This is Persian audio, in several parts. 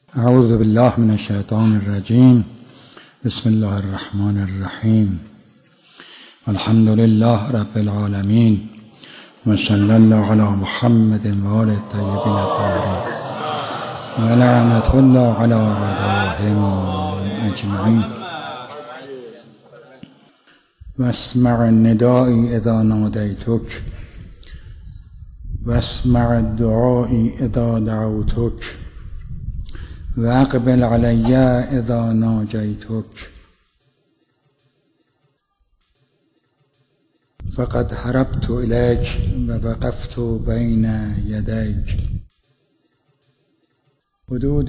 اعوذ بالله من الشیطان الرجیم. بسم الله الرحمن الرحیم. الحمد لله رب العالمین و صلی الله علی محمد و آل الطیبین الطاهرین و لعنة الله علی اعدائهم اجمعین. واسمع ندایی اذا نادیتک واسمع دعایی اذا دعوتک و اقبل علی اذا ناجیتک. فقد هربت الیک و وقفت بین یدیک. حدود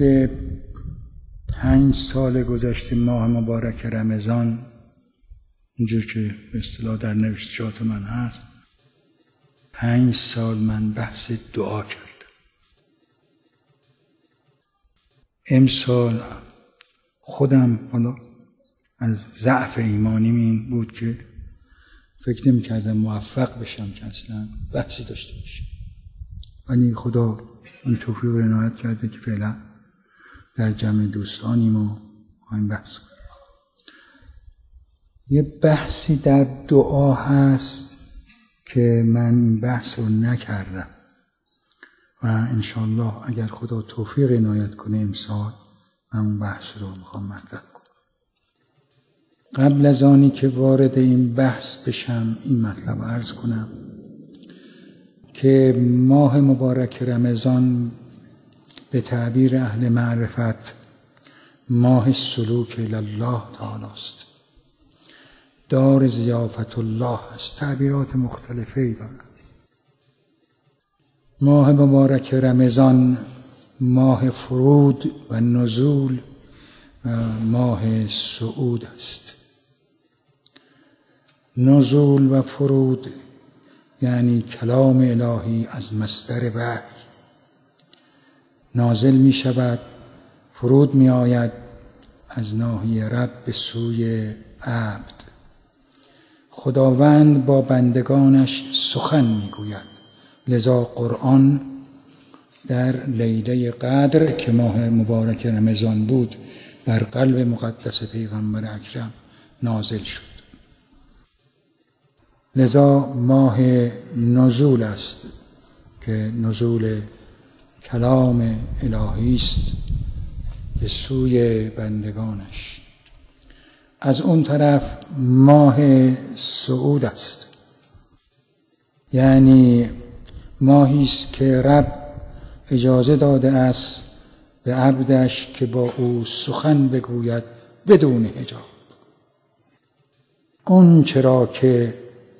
5 سال گذشته ماه مبارک رمضان، اینجور که به اصطلاح در نوشتجات من هست، 5 سال من بحث دعا کردم. امسال خودم حالا از ضعف ایمانیم این بود که فکر نمی کردم موفق بشم که اصلا بحثی داشته باشم، ولی خدا این توفیق رو عنایت کرده که فعلا در جمع دوستانیم و این بحث کنیم. یه بحثی در دعا هست که من بحث رو نکردم و انشاءالله اگر خدا توفیق عنایت کنه امسال من اون بحث رو میخوام مطرح کنم. قبل از آنی که وارد این بحث بشم این مطلب عرض کنم که ماه مبارک رمضان به تعبیر اهل معرفت ماه سلوک الله تعالی است، دار ضیافت الله است. تعبیرات مختلفی دارد. ماه مبارک رمضان ماه فرود و نزول و ماه صعود است. نزول و فرود یعنی کلام الهی از مصدر وحی نازل می شود، فرود می آید از ناحیه رب به سوی عبد. خداوند با بندگانش سخن می گوید. لذا قرآن در لیله قدر که ماه مبارک رمضان بود بر قلب مقدس پیغمبر اکرم نازل شد. لذا ماه نزول است که نزول کلام الهی است به سوی بندگانش. از اون طرف ماه صعود است، یعنی ماهی است که رب اجازه داده است به عبدش که با او سخن بگوید بدون حجاب. اون چرا که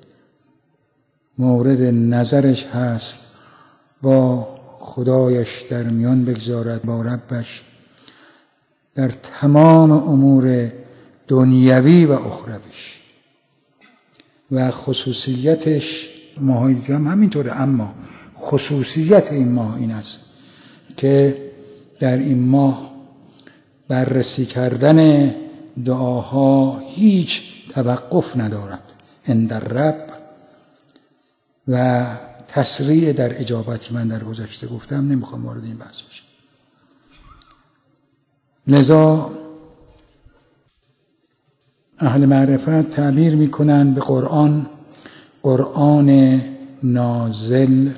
مورد نظرش هست با خدایش در میان بگذارد، با ربش در تمام امور دنیوی و اخرویش. و خصوصیتش ماهای دیگه هم همینطوره، اما خصوصیت این ماه این است که در این ماه بررسی کردن دعاها هیچ توقف ندارد عند رب و تسریع در اجابتی. من در گذشته گفتم، نمیخوام وارد این بحث بشم. لذا اهل معرفت تعبیر میکنن به قرآن نازل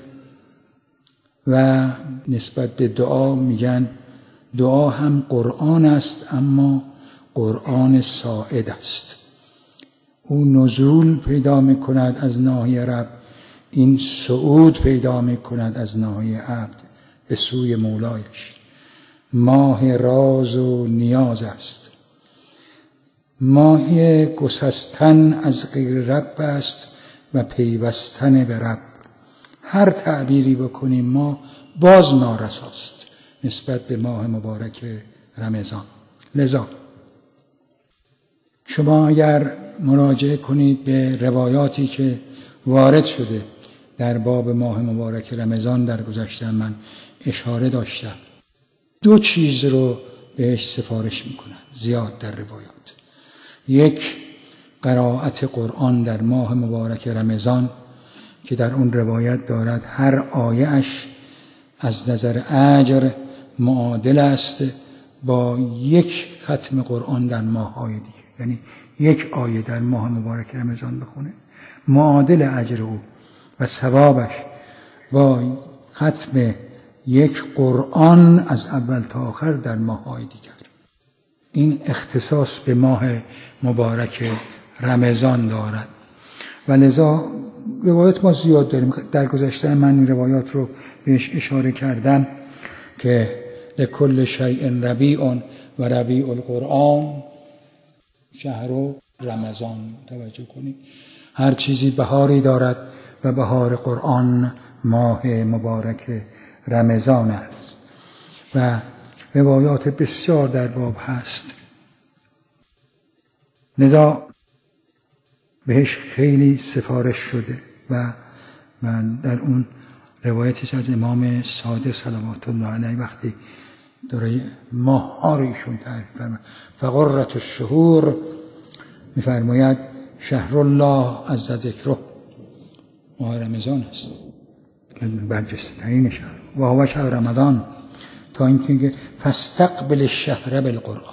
و نسبت به دعا میگن دعا هم قرآن است اما قرآن ساعد است. او نزول پیدا میکند از ناحیه رب، این صعود پیدا میکند از ناحیه عبد به سوی مولایش. ماه راز و نیاز است، ماه گسستن از غیر رب است و پیوستن به رب. هر تعبیری بکنیم ما باز نارساست نسبت به ماه مبارک رمضان. لذا شما اگر مراجعه کنید به روایاتی که وارد شده در باب ماه مبارک رمضان در گذشته من اشاره داشتم، 2 چیز رو بهش سفارش میکنن زیاد در روایات. یک، قرائت قرآن در ماه مبارک رمضان که در اون روایت دارد هر آیه‌اش از نظر اجر معادل است با یک ختم قرآن در ماه‌های دیگه، یعنی یک آیه در ماه مبارک رمضان بخونه، معادل اجر او و ثوابش با ختم یک قرآن از اول تا آخر در ماه‌های دیگر. این اختصاص به ماه مبارک رمضان دارد و لذا روایات ما زیاد داریم. در گذشته من این روایات رو بهش اشاره کردم که لکل شیء ربیع و ربیع القرآن شهر رمضان. توجه کنید، هر چیزی بهاری دارد و بهار قرآن ماه مبارک رمضان است و روایات بسیار در باب هست. لذا بهش خیلی سفارش شده و من در اون روایتش از امام صادق صلوات الله علیه وقتی داره ماه ها رو ایشون تعریف فرماید، فقرة الشهور میفرماید شهر الله عز ذکره، ماه رمضان است که برجسته‌ترین شهر و هو شهر رمضان، تا اینکه فاستقبل الشهر بالقرآن.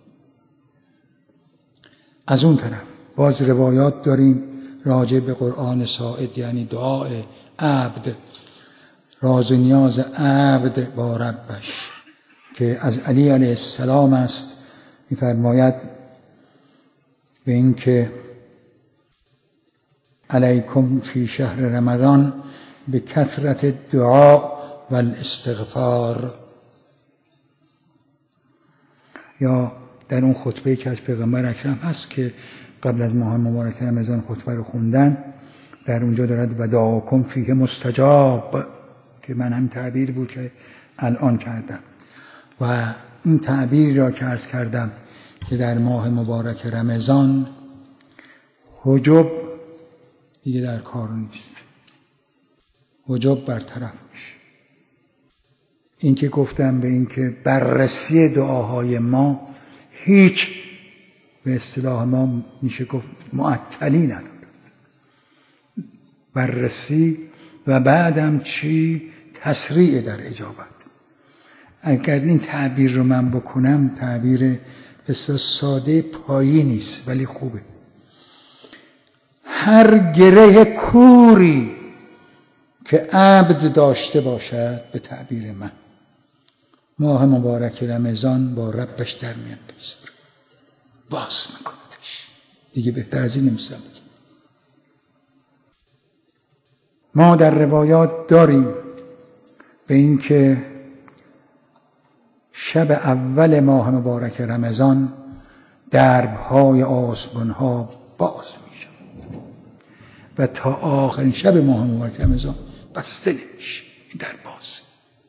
از اون طرف باز روایات داریم راجع به قرآن ساعد، یعنی دعای عبد، راز و نیاز عبد با ربش که از علی علیه السلام است. می‌فرماید به این که علیکم فی شهر رمضان به کثرت دعا و الاستغفار. یا در اون خطبه‌ای که از پیغمبر اکرم هست که قبل از ماه مبارک رمضان خطبه رو خوندن، در اونجا دارد و دعاکم فیه مستجاب، که من هم تعبیر بود که الان کردم و این تعبیر را که عرض کردم که در ماه مبارک رمضان حجب دیگه در کار نیست، حجب برطرف میشه. این که گفتم به این که بررسی دعاهای ما هیچ به اصطلاح ما میشه گفت معطلی ندارد، بررسی و بعدم چی؟ تسریع در اجابت. اگر این تعبیر رو من بکنم، تعبیر بسیار ساده پایی نیست ولی خوبه. هر گره کوری که عبد داشته باشد، به تعبیر من ماه مبارک رمضان با ربش در میان بگذاره، باز میکندش. دیگه بهتر از این نمی‌تونم بگم. ما در روایات داریم به این که شب اول ماه مبارک رمضان درب‌های آسمان‌ها باز میشن و تا آخرین شب ماه مبارک رمضان بسته نمیشه، این در باز.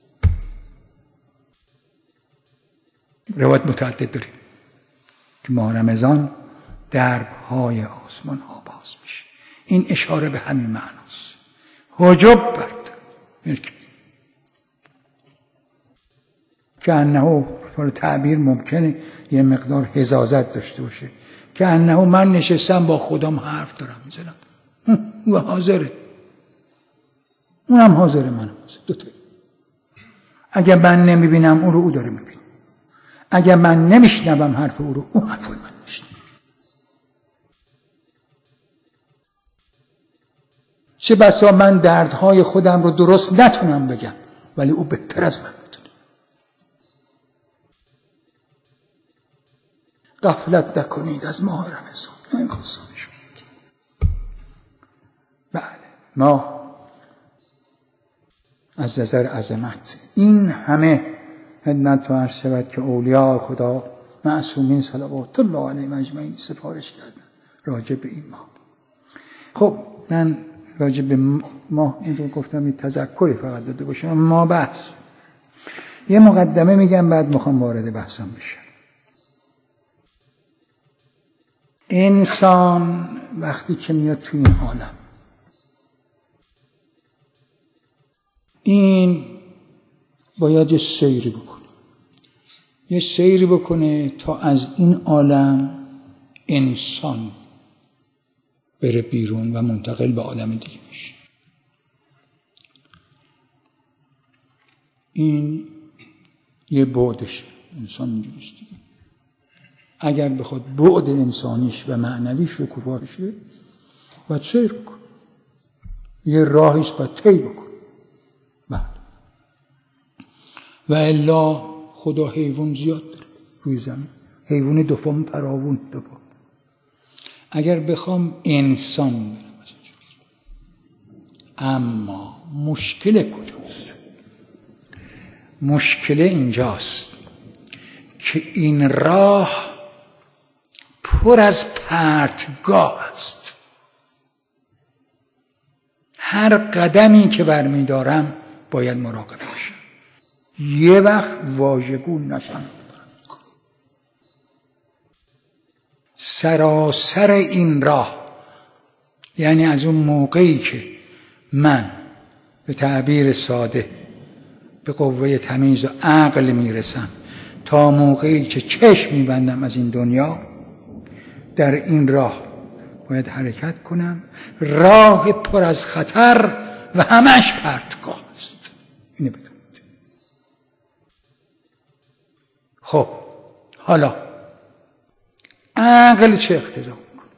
روایت متعدد داریم که ماه رمضان درب‌های آسمان‌ها باز میشه. این اشاره به همین معناست، حجب برد که انه تعبیر ممکنه یه مقدار حزازت داشته باشه، که انه من نشستم با خودم حرف دارم میزنم و حاضره، اونم حاضره، منم حاضر، دوتایی. اگر من نمیبینم اون رو او داره میبینه، اگر من نمیشنوم حرف او رو او حرف من میشنوه. چه بسا من دردهای خودم رو درست نتونم بگم ولی او بهتر از من میدونه. غفلت نکنید از ماه رمضان، این خواستانشون. بله، ما از نظر عظمت این همه خدمت و عرض شود که اولیاء خدا معصومین صلوات الله علیهم اجمعین سفارش کردن راجع به این ماه. خب من راجع به ماه اینجا گفتم این تذکری فقط داده باشم. ما بحث یه مقدمه میگم بعد میخوام وارد بحثم بشم. انسان وقتی که میاد تو این عالم، این باید یه سیری بکنه، یه سیری بکنه تا از این عالم انسان بره بیرون و منتقل به عالم دیگه میشه. این یه بعدشه. انسان اینجوریست دیگه. اگر بخواد بعد انسانیش و معنویش رو شکوفا بشه باید سیر کن، یه راهیست باید طی بکن. بله. و الا خدا حیوان زیاد داره روی زمین، حیوان دوم پراوون دوم. اگر بخوام انسان برم، اما مشکل کجاست؟ مشکل اینجاست که این راه پر از پرتگاه است. هر قدمی که برمی‌دارم باید مراقب باشم یه وقت واژگون نشم. سراسر این راه، یعنی از اون موقعی که من به تعبیر ساده به قوه تمیز و عقل میرسم تا موقعی که چشم میبندم از این دنیا، در این راه باید حرکت کنم. راه پر از خطر و همش پرتگاه است. اینو بدونید. خب حالا عقل چه اقتضا میکنه؟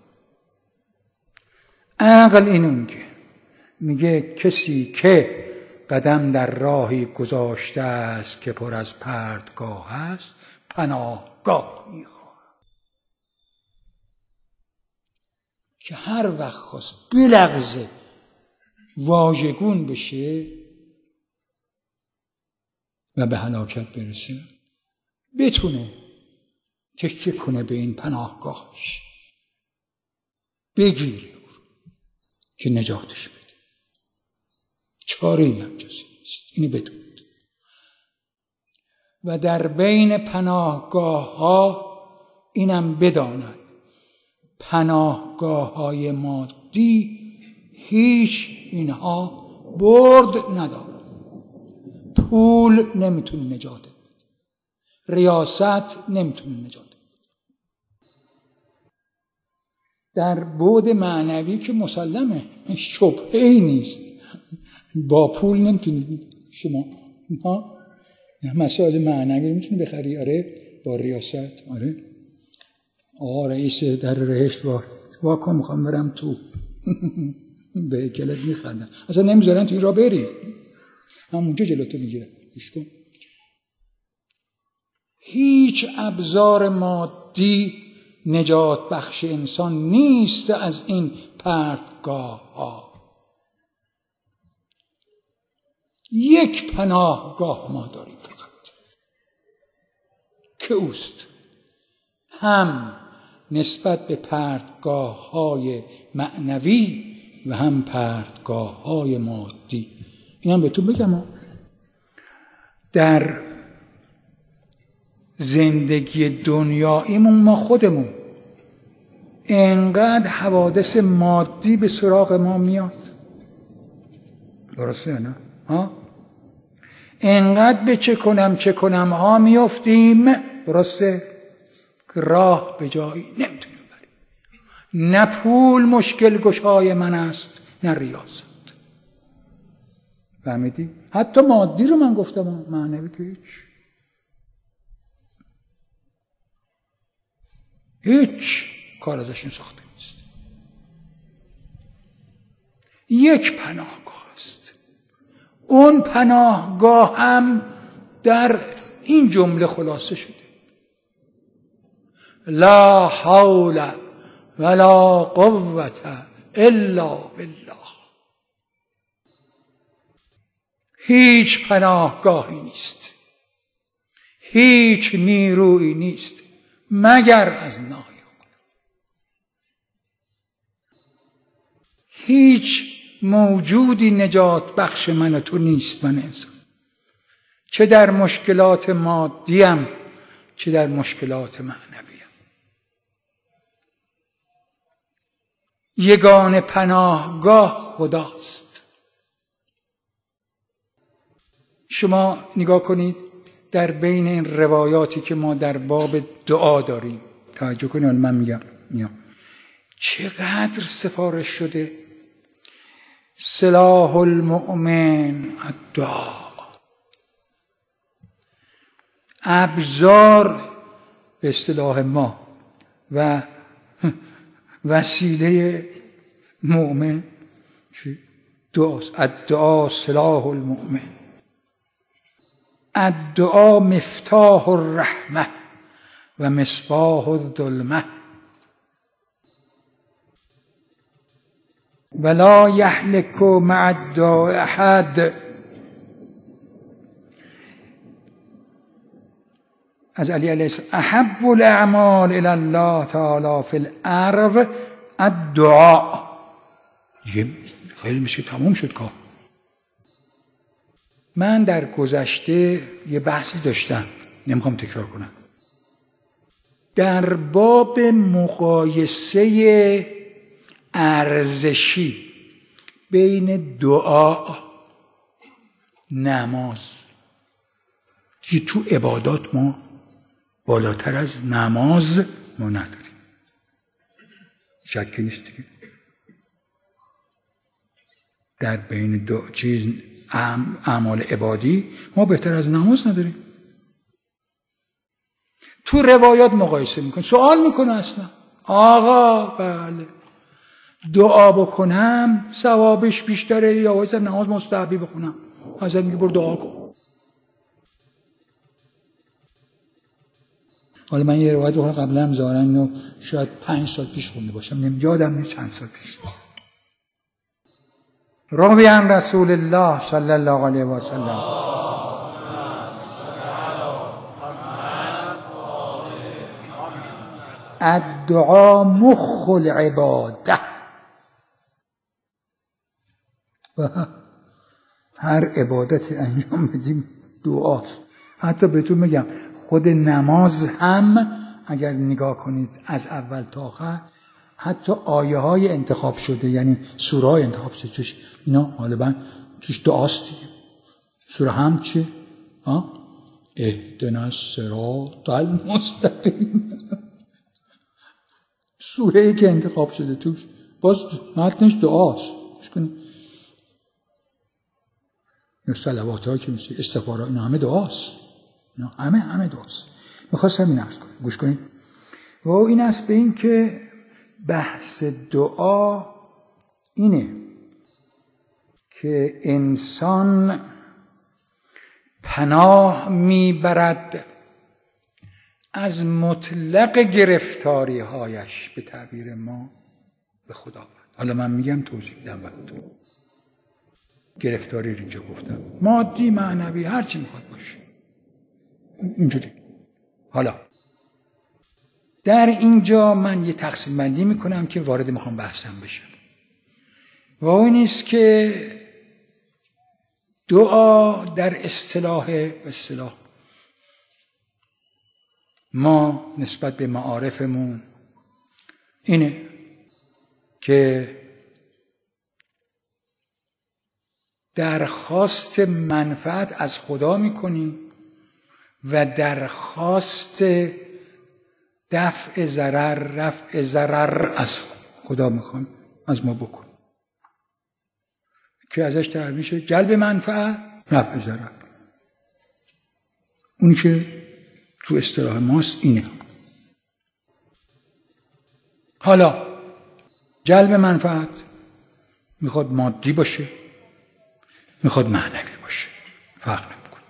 عقل اینو میگه کسی که قدم در راهی گذاشته است که پر از پرتگاه است، پناهگاه میخواد. که هر وقت خواست بلغزه واژگون بشه و به هلاکت برسه، بتونه تکیه کنه به این پناهگاهش، بگیره که نجاتش بده. چاره‌ای هم جز نیست. اینو بدونید. و در بین پناهگاه ها اینم بداند، پناهگاه های مادی هیچ اینها برد ندارد. پول نمیتونه نجات بده، ریاست نمیتونه نجات بده. در بعد معنوی که مسلمه، شبهه‌ای نیست، با پول نمیتونید شما مسائل معنوی میتونی بخری. آره با ریاست. آره آقا رئیس در رهشت واکن میخوام برم تو به کلت میخندن، اصلا نمیذارن توی را بری، همونجا جلوتو میگیرن. گوش کن. هیچ ابزار مادی نجات بخش انسان نیست از این پرتگاه ها. یک پناهگاه ما داریم فقط که اوست، هم نسبت به پرتگاه های معنوی و هم پرتگاه های مادی. این هم بهتون بگم، در زندگی دنیاییمون ما خودمون انقدر حوادث مادی به سراغ ما میاد، درسته نه؟ انقدر به چه کنم ها میافتیم، درسته؟ راه به جایی نمیتونیم بریم. نه پول مشکل گشای من است، نه ریاست. فهمیدی؟ حتی مادی رو من گفتم، معنوی که هیچ کار ازشون ساخته نیست. یک پناهگاه است. اون پناهگاه هم در این جمله خلاصه شده: لا حول ولا قوة الا بالله. هیچ پناهگاهی نیست، هیچ نیرویی نیست مگر از نای خدا. هیچ موجودی نجات بخش من و تو نیست، من انسان، چه در مشکلات مادیم چه در مشکلات معنویم. یگانه پناهگاه خداست. شما نگاه کنید در بین این روایاتی که ما در باب دعا داریم، توجه کنید، من میگم چقدر سفارش شده: سلاح المؤمن الدعا. ابزار به اصطلاح ما و وسیله مؤمن چی؟ دعاست. الدعا سلاح المؤمن، الدعا مفتاح الرحمه و مصباح الظلمه ولا یهلک مع الدعاء احد. از علی علیه السلام احب الاعمال الی الله تعالی فی الارض الدعاء. خیلی میشه تموم شد کار. من در گذشته یه بحثی داشتم، نمیخوام تکرار کنم، در باب مقایسه ارزشی بین دعا نماز که تو عبادات ما بالاتر از نماز ما نداریم، شکی نیست که در بین دو چیز اعمال عبادی ما بهتر از نماز نداریم. تو روایات مقایسه میکنه، سوال میکنه اصلا آقا بله دعا بکنم ثوابش بیشتره یا باید نماز مستحبی بخونم؟ حضرت میگه برو دعا کن. حالا من یه روایت بخونم قبلا هم ظاهرا اینو شاید 5 سال پیش خونده باشم، نمی‌یادم نیست چند سال پیش. روی عن رسول الله صلی الله علیه و سلم الدعا مخ العباده. و هر عبادت انجام بدیم دعاست. حتی بهتون میگم خود نماز هم اگر نگاه کنید از اول تا آخر حتی آیه های انتخاب شده، یعنی سوره های انتخاب شده توش اینا غالبا توش دعاست دیگه. سوره هم چه؟ اهدنا الصراط المستقیم. سوره ای که انتخاب شده توش باز متنش دعاست. یا صلوات هایی که مثل استغفار اینا همه دعاست، اینا همه دعاست. میخواستم این عرض کنم، گوش کنید. و این است به این که بحث دعا اینه که انسان پناه میبرد از مطلق گرفتاری هایش، به تعبیر ما به خدا. حالا من میگم توضیح بدم براتون. گرفتاری رو اینجا گفتم مادی معنوی هر چی میخواد باشه اینجوری. حالا در اینجا من یه تقسیم بندی میکنم که وارد میخوام بحثم بشم و اون نیست که دعا در اصطلاح ما نسبت به معارفمون اینه که درخواست منفعت از خدا میکنیم و درخواست دفع ضرر، رفع ضرر از خدا میخوام از ما بکن که ازش تعبیر میشه جلب منفعت، رفع ضرر. اونی که تو اصطلاح ماست اینه. حالا جلب منفعت میخواد مادی باشه، میخواد معنوی باشه، فرق نمیکنه.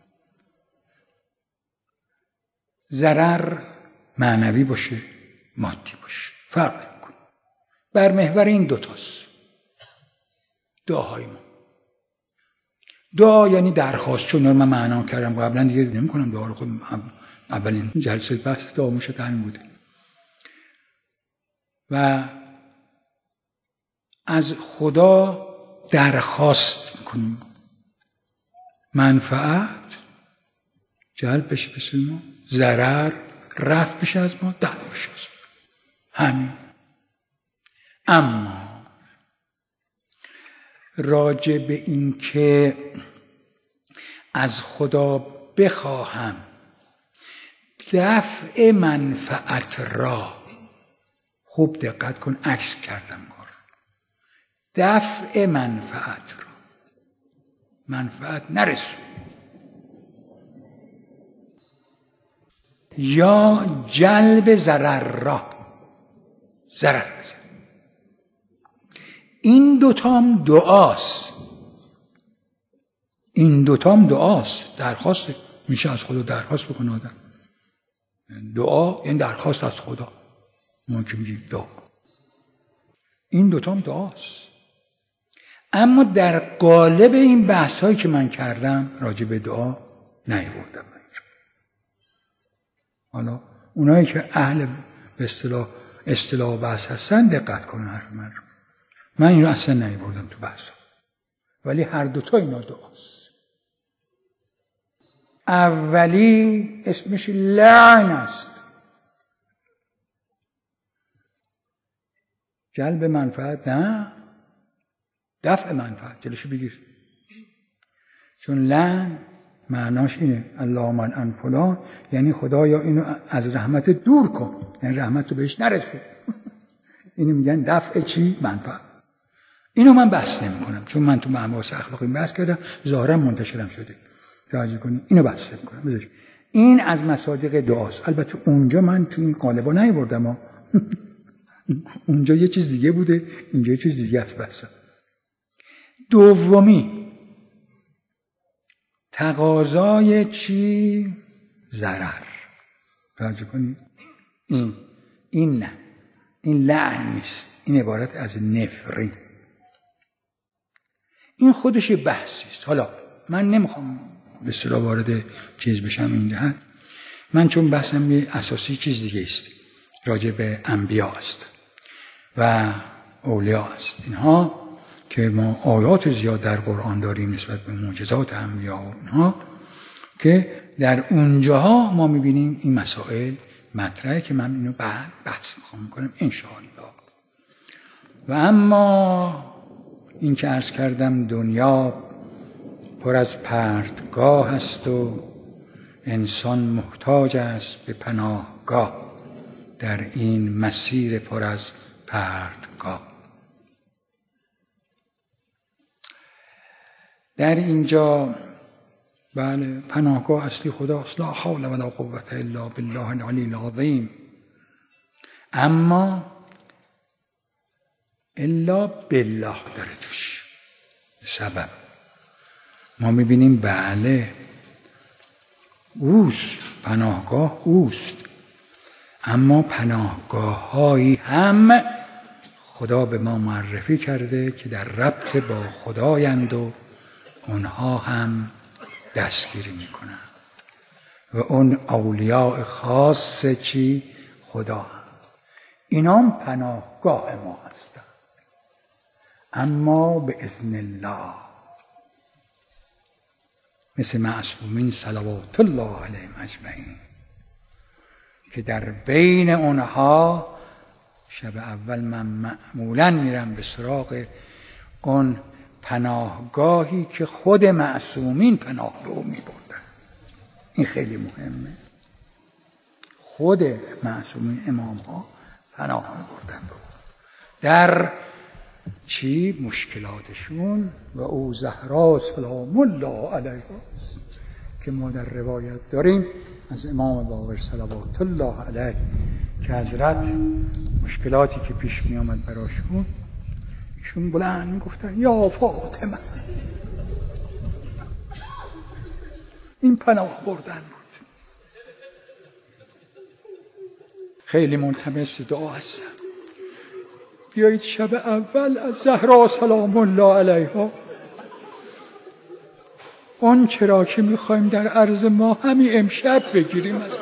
ضرر معنوی باشه، مادی باشه، فرق نمیکنه. بر محور این دوتاست دعاهای ما. دعا یعنی درخواست، چون من معنا کردم قبلا دیگه نمی‌کنم دعا رو. خود اولین جلسه بحث دعا میشه همین بوده. و از خدا درخواست میکنیم منفعت جلب بشه به سوی ما، ضرر رفع بشه از ما، دفع بشه از ما. همین. اما راجع به این که از خدا بخواهم دفع منفعت را، خوب دقت کن، عکس کردم کار، دفع منفعت را، منفعت نرسون، یا جلب ضرر را ضرر بزن. این دوتام دعاست. این دوتام دعاست. درخواست میشه از خدا درخواست بکنه آدم. دعا این درخواست از خدا. ما که میگیم دعا. این دوتام دعاست. اما در قالب این بحث هایی که من کردم راجع به دعا نیاوردم اینجا. حالا اونایی که اهل به اصطلاح بحث هستن دقت کنن حرف من رو. من اینو اصلا نیاوردم تو بحث ها. ولی هر دوتا اینا دعاست. اولی اسمش لعن است. جلب منفعت نه، دفع منفعت. جلوشو بگیر. چون لعن معناش اینه اللهم العن فلان، یعنی خدایا اینو از رحمت دور کن، یعنی رحمت رو بهش نرسون. اینو میگن دفع چی؟ منفعت. اینو من بحث نمی کنم چون من تو مباحث اخلاقی بحث کردم، ظاهرا منتشرم شده. توجه کنید اینو بحث نمی کنم. بذارید این از مصادیق دعاست. البته اونجا من تو این قالبا نیاوردم. اونجا یه چیز دیگه بوده، اینجا یه چیز دیگه است بحث. دومی تقاضای چی؟ ضرر. توجه کنید این نه، این لعن نیست، این عبارت از نفرین. این خودش بحثی است. حالا من نمیخوام به اصطلاح وارد چیز بشم این ده. من چون بحثم یه اساسی چیز دیگه است، راجع به انبیا است و اولیا است. اینها که ما آیات زیاد در قرآن داریم نسبت به معجزات انبیا و اینها که در اونجاها ما میبینیم این مسائل مطرحه که من اینو بعد بحث میخوام کنم انشاءالله. و اما این که عرض کردم دنیا پر از پرتگاه است و انسان محتاج است به پناهگاه در این مسیر پر از پرتگاه. در اینجا بله پناهگاه اصلی خداست، لا حول ولا قوة الا بالله العلی العظیم. اما الا بالله داره توش سبب. ما میبینیم بله اوست، پناهگاه اوست، اما پناهگاه هایی هم خدا به ما معرفی کرده که در ربط با خدایند و اونها هم دستگیری میکنن و اون اولیاء خاص چی؟ خدا هم. اینام پناهگاه ما هستند، اما به اذن الله، مثل معصومین صلوات الله علیهم اجمعین که در بین اونها شب اول من معمولا میرم به سراغ اون پناهگاهی که خود معصومین پناه به او میبردن. این خیلی مهمه. خود معصومین امام ها پناه میبردن به او در چی؟ مشکلاتشون. و او زهرا سلام الله علیها که ما در روایت داریم از امام باقر صلوات الله علیه که حضرت مشکلاتی که پیش می آمد براشون ایشون بلند می گفتن یا فاطمه. این پناه بردن بود. خیلی ملتمس دعا هستم. بیایید شب اول از زهرا سلام الله علیها اون چرا که میخوایم در عرض ما همین امشب بگیریم از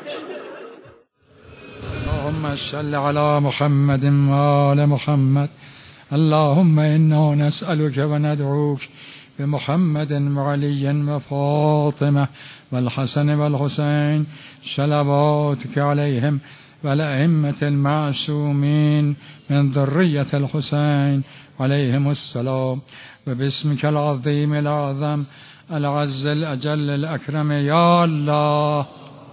اللهم صل علی محمد و آل محمد. اللهم انا نسألك و ندعوك بمحمد و علی و فاطمه و الحسن و الحسین صلواتك علیهم و الائمة المعصومین من ذریة الحسین علیهم السلام و باسمك العظیم الأعظم العز الأجل الأكرم یا الله.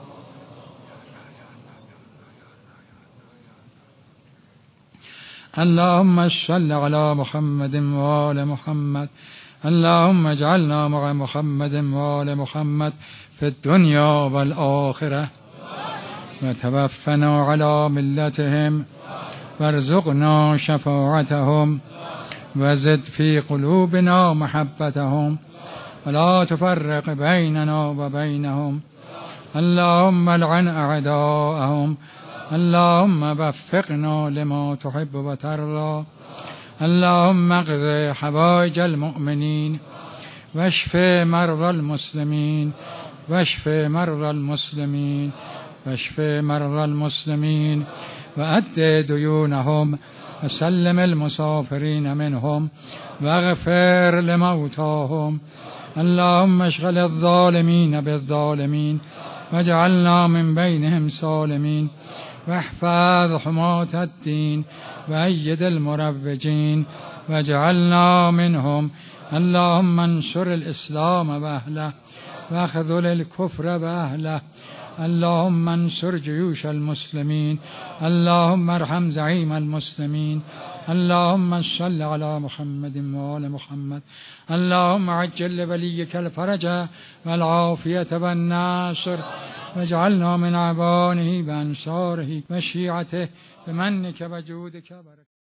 اللهم صل على محمد و آل محمد. اللهم اجعلنا مع محمد و آل محمد في الدنيا والآخرة. وتوفنا على ملتهم وارزقنا شفاعتهم وزد في قلوبنا محبتهم ولا تفرق بيننا وبينهم. اللهم العن أعداءهم. اللهم وفقنا لما تحب وترضى. اللهم اقض حوائج المؤمنين واشف مرضى المسلمين واشف مرضى المسلمين واشف مرضى المسلمين وأد ديونهم وسلم المسافرين منهم واغفر لموتاهم. اللهم اشغل الظالمين بالظالمين واجعلنا من بينهم سالمين واحفظ حماة الدين وأيد المروجين واجعلنا منهم. اللهم انصر الإسلام وأهله واخذل الكفر وأهله. اللهم انصر جيوش المسلمين. اللهم ارحم زعيم المسلمين. اللهم صل على محمد وآل محمد. اللهم عجل لوليك الفرج والعافية والناصر واجعلنا من أعوانه وأنصاره وشيعته بمنك وجودك وبركاته.